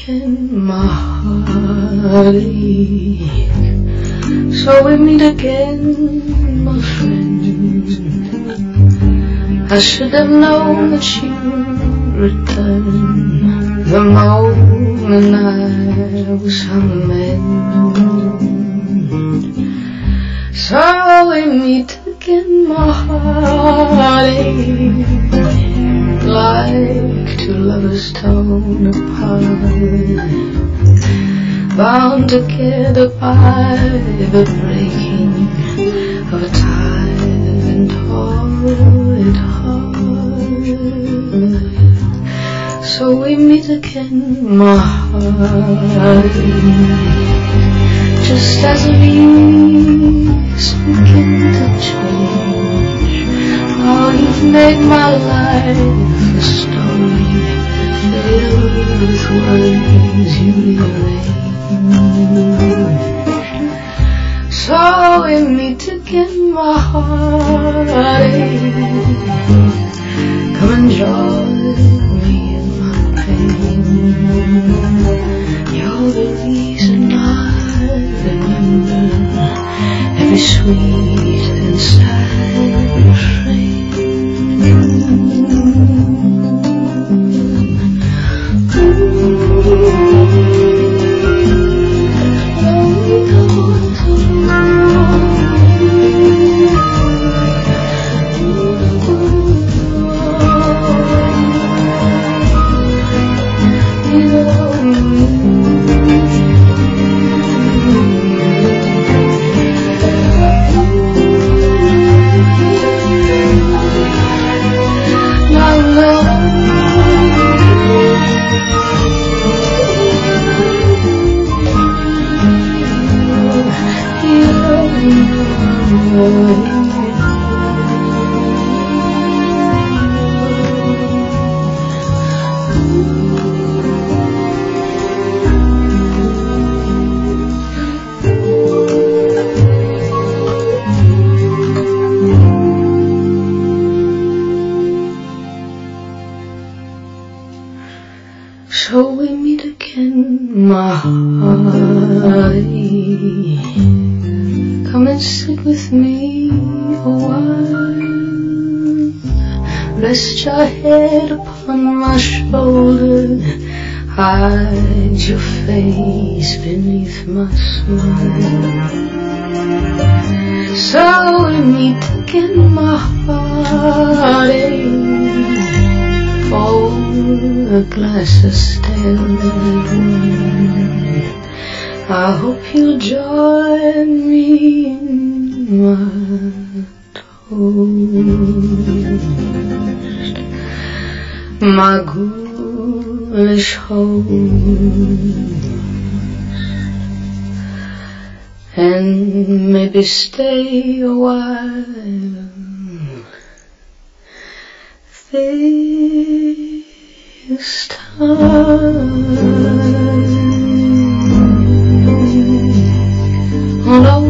again, my heartache. So we meet again, my friend. I should have known that you'd return the moment I was on the mend. So we meet again, my heartache. Like two lovers torn apart, bound together by the breaking of a tired and torrid heart. So we meet again, my heart, just as the leaves begin to change. Oh, you've made my life a story filled with words you rearrange. So we meet again, my heartache. Come and join me in my pain. You're the reason I remember every sweet and sad refrain. So we meet again, my heartache. Come and sit with me a while. Rest your head upon my shoulder. Hide your face beneath my smile. So we meet again, my heartache. A glass of standing wine. I hope you'll join me in my toast, my ghoulish host, and maybe stay a while. This time, oh no.